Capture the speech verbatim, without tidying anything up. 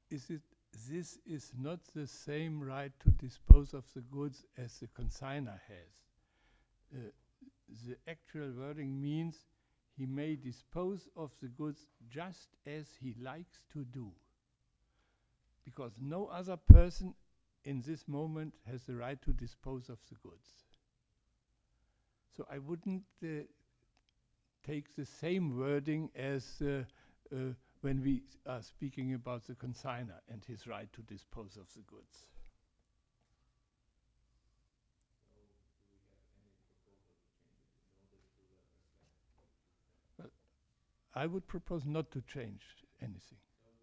is it this is not the same right to dispose of the goods as the consigner has. Uh, the actual wording means he may dispose of the goods just as he likes to do, because no other person in this moment has the right to dispose of the goods. So I wouldn't uh, take the same wording as uh, uh, when we are speaking about the consigner and his right to dispose of the goods. Well, I would propose not to change anything.